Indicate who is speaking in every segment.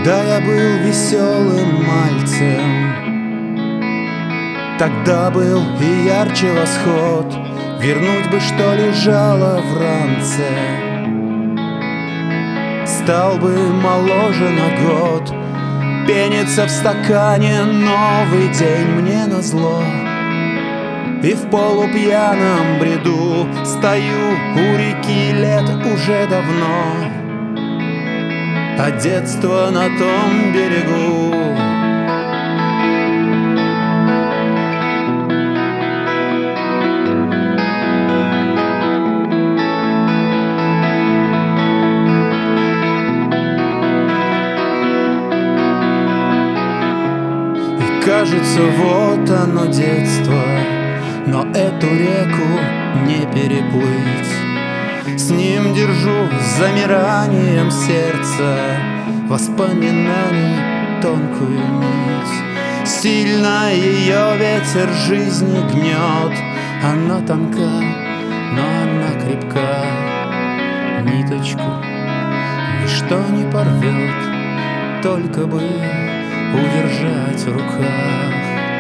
Speaker 1: Когда я был веселым мальцем, тогда был и ярче восход. Вернуть бы, что лежало в ранце, стал бы моложе на год. Пенится в стакане новый день мне назло, и в полупьяном бреду стою у реки лет уже давно, а детство на том берегу. И кажется, вот оно детство, но эту реку не переплыть. С ним держу с замиранием сердца воспоминаний тонкую нить. Сильно ее ветер жизни гнет, она тонка, но она крепка. Ниточку ничто не порвет, только бы удержать в руках.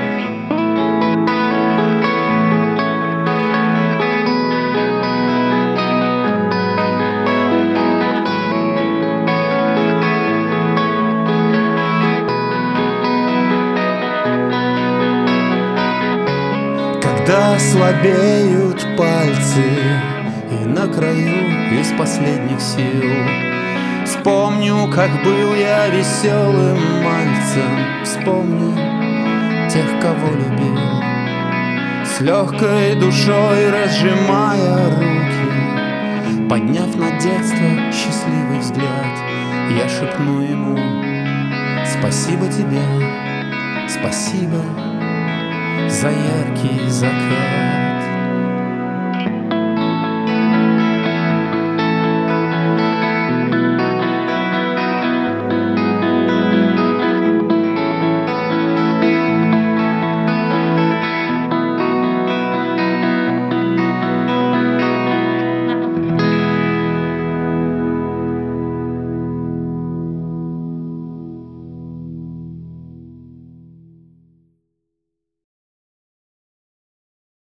Speaker 1: Когда слабеют пальцы и на краю из последних сил, вспомню, как был я веселым мальцем, вспомню тех, кого любил. С легкой душой разжимая руки, подняв на детство счастливый взгляд, я шепну ему: спасибо тебе, спасибо за яркий закат.